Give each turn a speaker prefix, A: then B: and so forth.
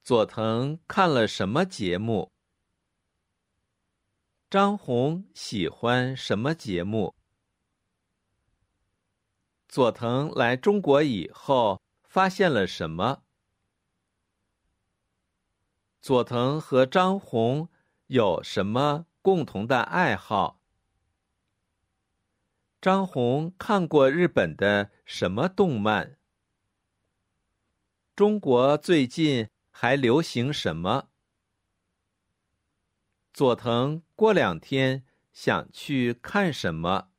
A: 佐藤看了什么节目？张红喜欢什么节目？佐藤来中国以后发现了什么？佐藤和张红有什么共同的爱好？张红看过日本的什么动漫？中国最近还流行什么？佐藤过2天想去看什么？